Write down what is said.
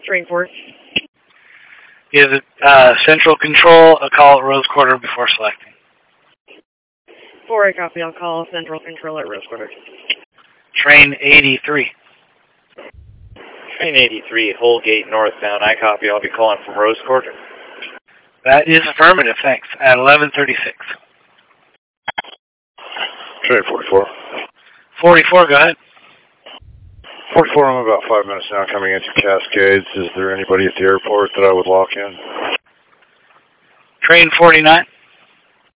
Train 4. Give Central Control a call at Rose Quarter before selecting. 4, I copy. I'll call Central Control at Rose Quarter. Train 83. Train 83, Holgate northbound. I copy. I'll be calling from Rose Quarter. That is affirmative, thanks. At 11:36. Train 44. 44, go ahead. 44, I'm about 5 minutes now coming into Cascades. Is there anybody at the airport that I would lock in? Train 49.